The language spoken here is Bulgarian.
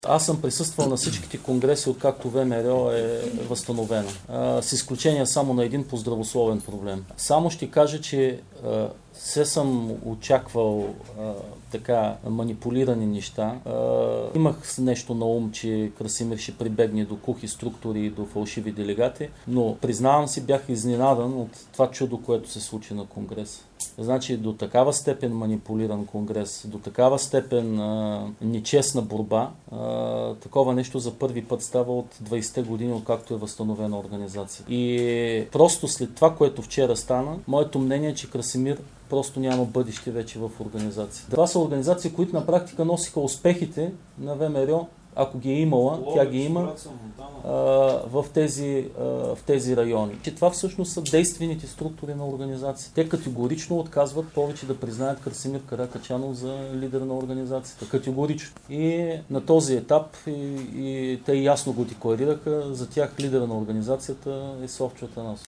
Аз съм присъствал на всичките конгреси, откакто ВМРО е възстановено. С изключение само на един по здравословен проблем. Само ще кажа, че все съм очаквал така манипулирани неща. Имах нещо на ум, че Красимир ще прибегне до кухи структури и до фалшиви делегати, но признавам си, бях изненадан от това чудо, което се случи на конгрес. Значи до такава степен манипулиран конгрес, до такава степен нечестна борба, такова нещо за първи път става от 20-те години, откакто е възстановена организация. И просто след това, което вчера стана, моето мнение е, че Красимир просто няма бъдеще вече в организацията. Това са организации, които на практика носиха успехите на ВМРО, ако ги е имала, тя ги има в тези райони. Че това всъщност са действените структури на организация. Те категорично отказват повече да признаят Красимир Каракачанов за лидер на организацията. Категорично. И на този етап и те ясно го декларираха, за тях лидера на организацията е Славчо Атанасов.